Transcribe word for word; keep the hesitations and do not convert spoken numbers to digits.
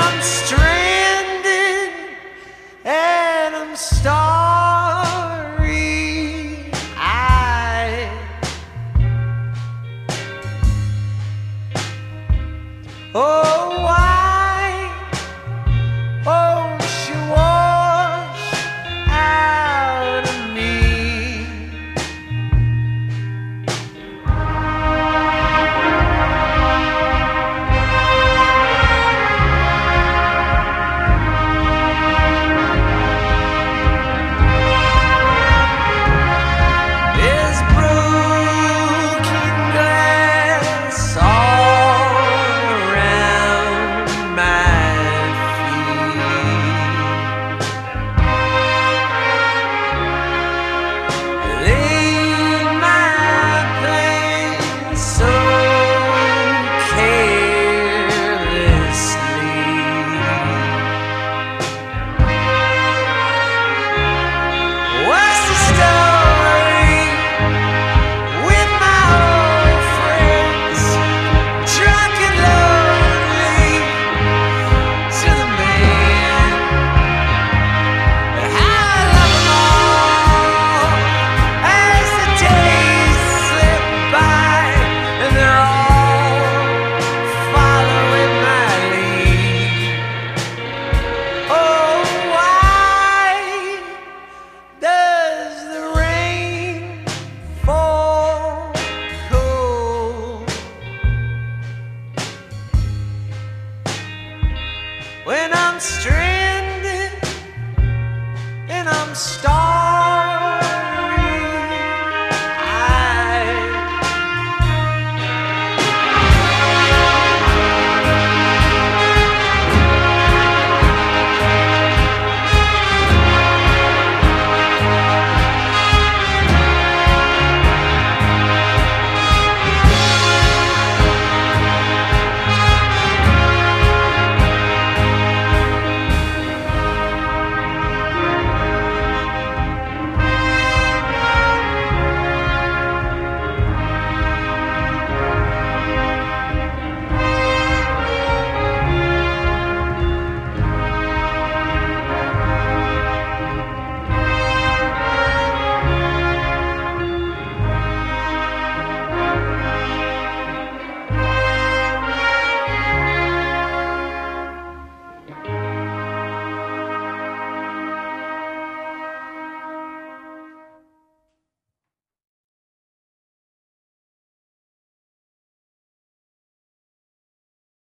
I'm stranded and I'm starry-eyed. Oh, why won't you wash out of me? There's broken glass all around my feet. Laid my plans so carelessly. What's the story with my old friends? Drunk and lonely to the man. How I love 'em all as the days slip by, and they're all following my lead. Oh, why does the rain fall cold when I'm stranded and I'm starved?